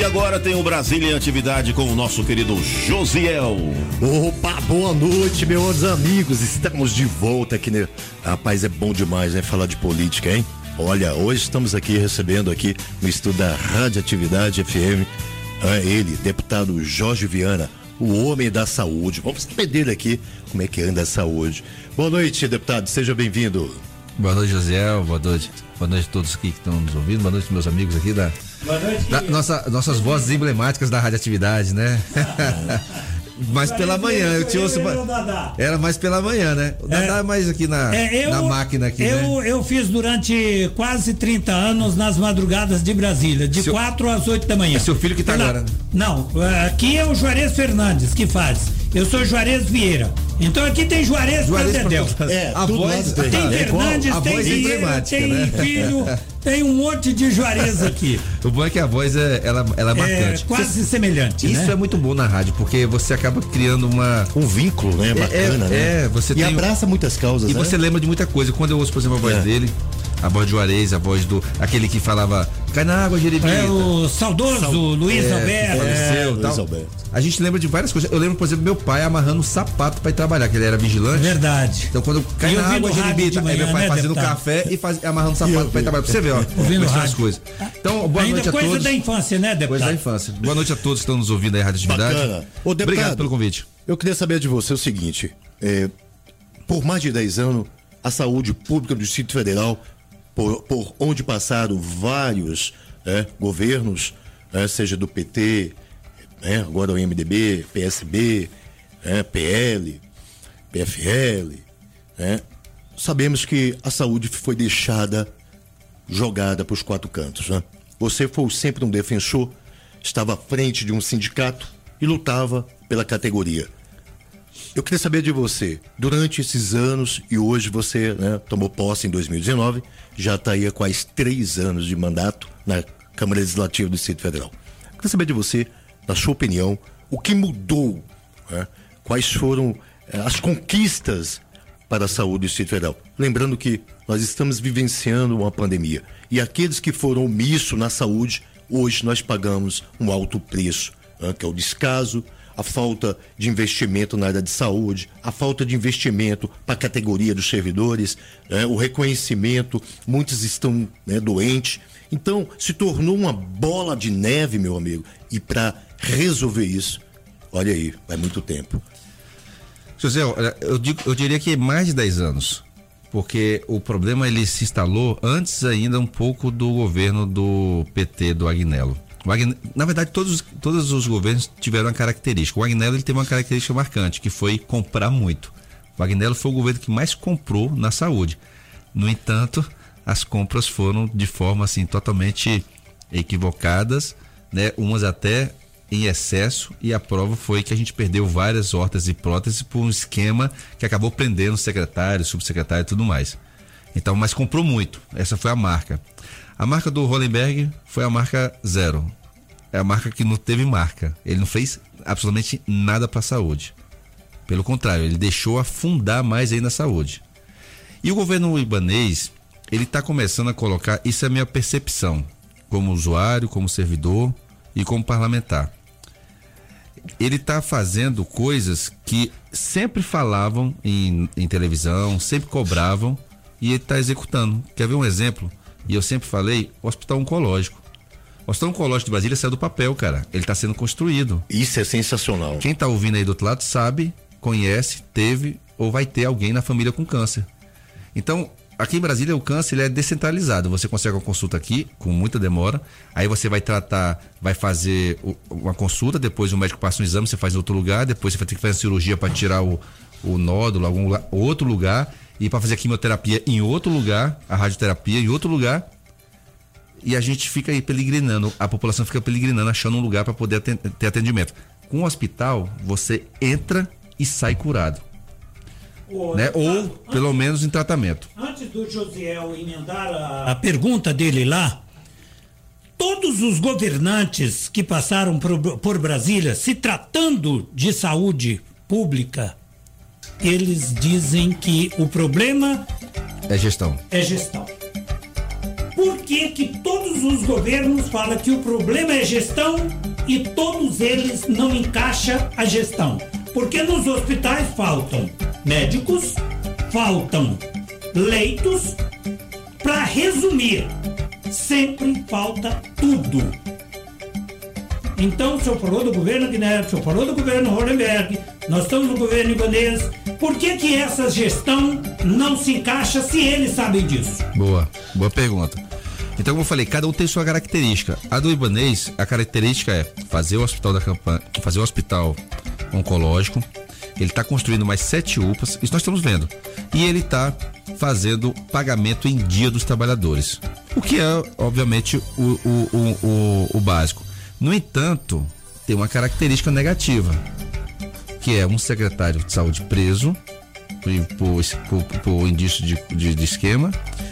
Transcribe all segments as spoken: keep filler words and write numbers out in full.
agora tem o Brasília em Atividade com o nosso querido Josiel. Opa, boa noite, meus amigos. Estamos de volta aqui, né? Rapaz, é bom demais, né? Falar de política, hein? Olha, hoje estamos aqui recebendo aqui no estúdio da Radioatividade F M, é ele, deputado Jorge Viana, o homem da saúde. Vamos saber dele aqui como é que anda a saúde. Boa noite, deputado, seja bem-vindo. Boa noite, Josiel, boa noite. Boa noite a todos aqui que estão nos ouvindo, boa noite meus amigos aqui da, boa noite, da nossa, nossas vozes emblemáticas da Radioatividade, né? Mas pela manhã, eu te ouço. Era mais pela manhã, né? O Dadá é mais aqui na, é, eu, na máquina aqui, eu, né? Eu fiz durante quase trinta anos nas madrugadas de Brasília, de quatro às oito da manhã. É seu filho que tá pela, agora? Não, aqui é o Juarez Fernandes que faz. Eu sou Juarez Vieira. Então aqui tem Juarez, Juarez pra Dedéu. É, a voz tem Fernandes, a tem voz Vieira, tem né? filho, tem um monte de Juarez aqui. O bom é que a voz é, ela, ela é marcante. É quase você, semelhante, Isso né? é muito bom na rádio, porque você acaba criando uma... Um vínculo, né? Bacana, é, né? É, você e tem... abraça muitas causas, E né? você lembra de muita coisa. Quando eu ouço, por exemplo, a voz é. dele, a voz de Juarez, a voz do... Aquele que falava, cai na água, Jeremias. É o saudoso Sal... Luiz é, Alberto. Faleceu, é, tal. Luiz Alberto. A gente lembra de várias coisas. Eu lembro, por exemplo, meu pai amarrando um sapato pra ir trabalhar, que ele era vigilante. Verdade. Então quando cai na água, Jeremias, aí meu pai né, fazendo deputado? café e faz, amarrando o sapato pra ir trabalhar. Pra você ver, ó. Ouvindo as coisas. Então, boa Ainda noite a coisa todos. da infância, né, deputado? Coisa da infância. Boa noite a todos que estão nos ouvindo aí, Rádio Atividade. Bacana. Ô, deputado, obrigado pelo convite. Eu queria saber de você o seguinte, é, por mais de dez anos, a saúde pública do Distrito Federal, por, por onde passaram vários é, governos, é, seja do P T, é, agora o M D B, P S B, é, P L, P F L, é, sabemos que a saúde foi deixada jogada para os quatro cantos, né? Você foi sempre um defensor, estava à frente de um sindicato e lutava pela categoria. Eu queria saber de você, durante esses anos, e hoje você, né, tomou posse em dois mil e dezenove, já está aí há quase três anos de mandato na Câmara Legislativa do Distrito Federal. Eu queria saber de você, na sua opinião, o que mudou, né? Quais foram eh, as conquistas para a saúde do Distrito Federal. Lembrando que nós estamos vivenciando uma pandemia e aqueles que foram omissos na saúde, hoje nós pagamos um alto preço, né, que é o descaso, a falta de investimento na área de saúde, a falta de investimento para a categoria dos servidores, né, o reconhecimento, muitos estão, né, doentes. Então, se tornou uma bola de neve, meu amigo, e para resolver isso, olha aí, vai muito tempo. José, eu, digo, eu diria que mais de dez anos, porque o problema ele se instalou antes ainda um pouco do governo do P T, do Agnello. O Agnello, na verdade, todos, todos os governos tiveram uma característica. O Agnello ele teve uma característica marcante, que foi comprar muito. O Agnello foi o governo que mais comprou na saúde. No entanto, as compras foram de forma assim totalmente equivocadas, né? Umas até em excesso, e a prova foi que a gente perdeu várias hortas e próteses por um esquema que acabou prendendo secretário, subsecretário e tudo mais. Então, mas comprou muito, essa foi a marca. A marca do Hollenberg foi a marca zero, é a marca que não teve marca, ele não fez absolutamente nada para a saúde, pelo contrário, ele deixou afundar mais aí na saúde. E o governo ibanês, ele está começando a colocar, isso é a minha percepção, como usuário, como servidor e como parlamentar. Ele está fazendo coisas que sempre falavam em, em televisão, sempre cobravam, e ele está executando. Quer ver um exemplo? E eu sempre falei, o Hospital Oncológico. O Hospital Oncológico de Brasília saiu do papel, cara. Ele está sendo construído. Isso é sensacional. Quem está ouvindo aí do outro lado sabe, conhece, teve ou vai ter alguém na família com câncer. Então, aqui em Brasília o câncer ele é descentralizado, você consegue uma consulta aqui, com muita demora, aí você vai tratar, vai fazer uma consulta, depois o médico passa um exame, você faz em outro lugar, depois você vai ter que fazer a cirurgia para tirar o, o nódulo, algum lugar, outro lugar, e para fazer a quimioterapia em outro lugar, a radioterapia em outro lugar, e a gente fica aí peregrinando, a população fica peregrinando, achando um lugar para poder ter atendimento. Com o hospital, você entra e sai curado. Ô, né? deputado, Ou antes, pelo menos em tratamento. Antes do Josiel emendar a, a pergunta dele lá, todos os governantes que passaram por, por Brasília, se tratando de saúde pública, eles dizem que o problema é gestão. É gestão. por que que todos os governos falam que o problema é gestão e todos eles não encaixam a gestão? Porque nos hospitais faltam médicos, faltam leitos, para resumir, sempre falta tudo. Então, o senhor falou do governo Aguinaldo, o senhor falou do governo Hollenberg, nós estamos no governo Ibanez. Por que que essa gestão não se encaixa se eles sabem disso? Boa, boa pergunta. Então, como eu falei, cada um tem sua característica. A do Ibanez, a característica é fazer o hospital da campanha, fazer o hospital oncológico. Ele está construindo mais sete U P As, isso nós estamos vendo. E ele está fazendo pagamento em dia dos trabalhadores. O que é, obviamente, o, o, o, o, o básico. No entanto, tem uma característica negativa, que é um secretário de saúde preso por, por, por indício de, de, de esquema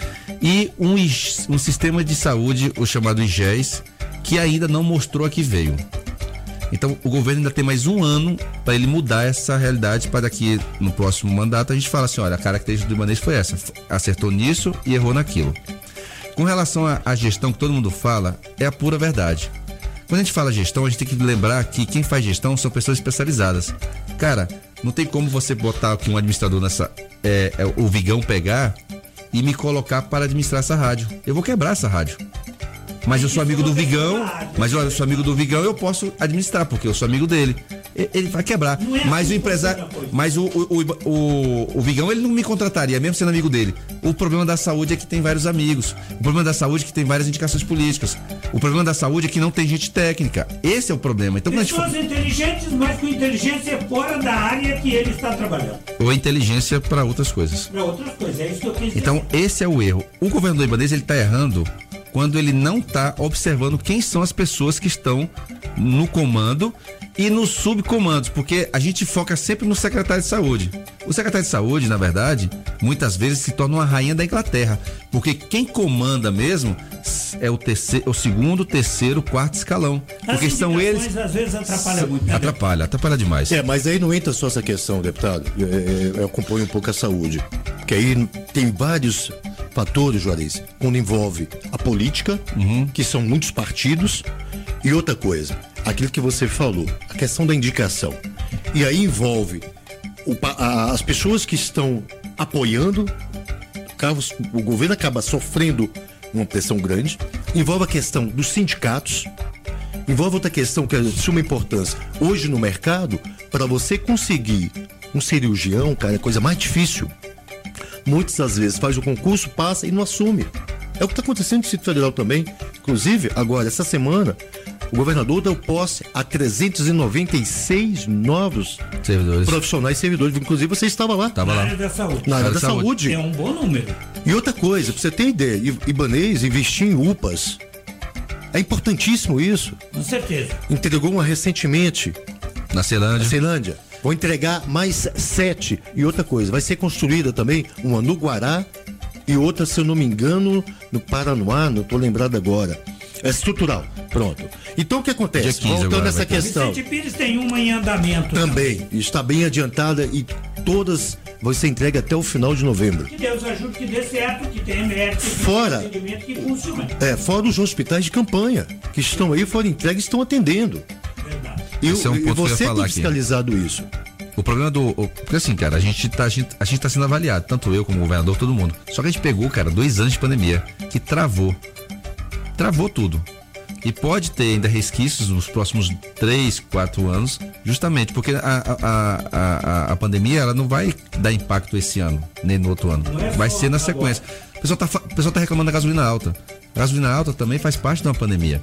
e um, um sistema de saúde, o chamado I G E S, que ainda não mostrou a que veio. Então, o governo ainda tem mais um ano para ele mudar essa realidade, para daqui no próximo mandato a gente fala assim, olha, a característica do Ibanez foi essa, acertou nisso e errou naquilo. Com relação à gestão que todo mundo fala, é a pura verdade. Quando a gente fala gestão, a gente tem que lembrar que quem faz gestão são pessoas especializadas. Cara, não tem como você botar aqui um administrador nessa, é, é, o Vigão pegar e me colocar para administrar essa rádio. Eu vou quebrar essa rádio. Mas eu sou amigo do Vigão, mas eu sou amigo do Vigão, eu posso administrar, porque eu sou amigo dele. Ele vai quebrar. Mas o empresário, mas o, o, o, o, o Vigão, ele não me contrataria, mesmo sendo amigo dele. O problema da saúde é que tem vários amigos. O problema da saúde é que tem várias indicações políticas. O problema da saúde é que não tem gente técnica. Esse é o problema. Então, pessoas gente... inteligentes, mas com inteligência fora da área que ele está trabalhando. Ou inteligência para outras coisas. Para outras coisas, é isso que eu quis dizer. Então, esse é o erro. O governador Ibanez, ele está errando quando ele não está observando quem são as pessoas que estão no comando e nos subcomandos, porque a gente foca sempre no secretário de saúde. O secretário de saúde, na verdade, muitas vezes se torna uma rainha da Inglaterra, porque quem comanda mesmo é o, terceiro, o segundo, terceiro, quarto escalão. Porque As são eles. Às vezes atrapalha muito. Né? Atrapalha, atrapalha demais. É, mas aí não entra só essa questão, deputado. Eu, eu acompanho um pouco a saúde, porque aí tem vários fatores, Juarez, quando envolve a política, uhum. que são muitos partidos, e outra coisa, aquilo que você falou, a questão da indicação. E aí envolve o, a, as pessoas que estão apoiando, o governo acaba sofrendo uma pressão grande, envolve a questão dos sindicatos, envolve outra questão que é de suma importância. Hoje no mercado, para você conseguir um cirurgião, cara, é a coisa mais difícil. Muitas das vezes faz o concurso, passa e não assume. É o que está acontecendo no Distrito Federal também. Inclusive, agora, essa semana, o governador deu posse a trezentos e noventa e seis novos servidores. profissionais servidores. Inclusive, você estava lá. Estava lá. Na área da saúde. Na área da, da saúde. saúde. É um bom número. E outra coisa, para você ter ideia, Ibanez investir em U P As. É importantíssimo isso. Com certeza. Entregou uma recentemente. Na Ceilândia. Na Ceilândia. Vão entregar mais sete. E outra coisa, vai ser construída também uma no Guará e outra, se eu não me engano, no Paranoá, não estou lembrado agora. É estrutural. Pronto. Então o que acontece? Voltando a essa questão. Vicente Pires tem uma em andamento. Também. também. Está bem adiantada e todas vão ser entregue até o final de novembro. Que Deus ajude, que dê certo, que tenha mérito, que fora, que funcione. É, fora os hospitais de campanha, que estão aí, foram entregues e estão atendendo. Verdade. E, Esse é um ponto e você que eu ia falar tem fiscalizado aqui. isso. O problema do... Porque assim, cara, a gente, tá, a, gente, a gente tá sendo avaliado, tanto eu como o governador, todo mundo. Só que a gente pegou, cara, dois anos de pandemia, que travou. Travou tudo. E pode ter ainda resquícios nos próximos três, quatro anos, justamente porque a, a, a, a pandemia, ela não vai dar impacto esse ano, nem no outro ano. Vai ser na sequência. O pessoal tá, o pessoal tá reclamando da gasolina alta. A gasolina alta também faz parte de uma pandemia.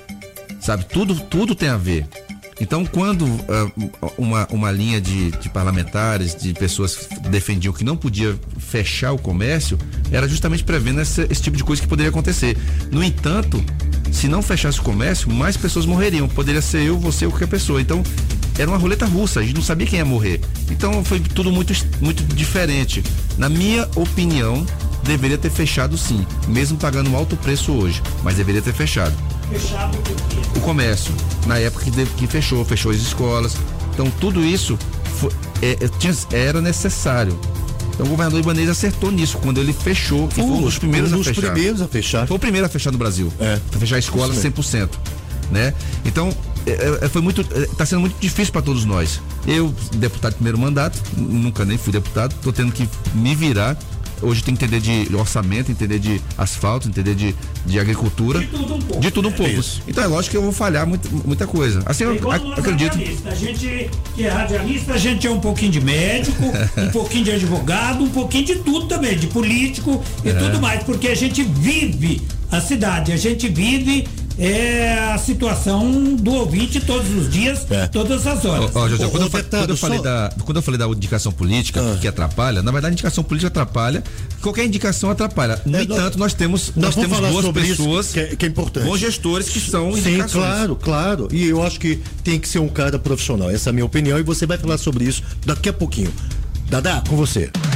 Sabe? Tudo, tudo tem a ver. Então, quando uh, uma, uma linha de, de parlamentares, de pessoas que defendiam que não podia fechar o comércio, era justamente prevendo esse, esse tipo de coisa que poderia acontecer. No entanto, se não fechasse o comércio, mais pessoas morreriam. Poderia ser eu, você ou qualquer pessoa. Então, era uma roleta russa, a gente não sabia quem ia morrer. Então, foi tudo muito, muito diferente. Na minha opinião, deveria ter fechado sim, mesmo pagando um alto preço hoje, mas deveria ter fechado. Fechado por quê? O comércio, na época que, de, que fechou, fechou as escolas. Então tudo isso foi, é, tinha, era necessário. Então o governador Ibanez acertou nisso, quando ele fechou, e foi um dos primeiros um a dos fechar. primeiros a fechar. Foi o primeiro a fechar no Brasil. É. A fechar a escola cem por cento. Né? Então, é, é, foi muito, está sendo muito difícil para todos nós. Eu, deputado de primeiro mandato, nunca nem fui deputado, estou tendo que me virar. Hoje tem que entender de orçamento, entender de asfalto, entender de, de agricultura. De tudo um pouco. De tudo um pouco. É então é lógico que eu vou falhar muito, muita coisa. Assim, eu, igual eu acredito. A gente que é radialista, a gente é um pouquinho de médico, um pouquinho de advogado, um pouquinho de tudo também, de político e é. tudo mais, porque a gente vive a cidade, a gente vive é a situação do ouvinte todos os dias, é. todas as horas. Ó, ó, José, quando, eu, quando, eu falei só... da, quando eu falei da indicação política ah. que atrapalha, na verdade a indicação política atrapalha, qualquer indicação atrapalha. No é, entanto, nós temos, nós, nós temos boas pessoas, que é, que é importante. bons gestores que são Sim, indicações. claro, claro. E eu acho que tem que ser um cara profissional. Essa é a minha opinião e você vai falar sobre isso daqui a pouquinho. Dadá, com você.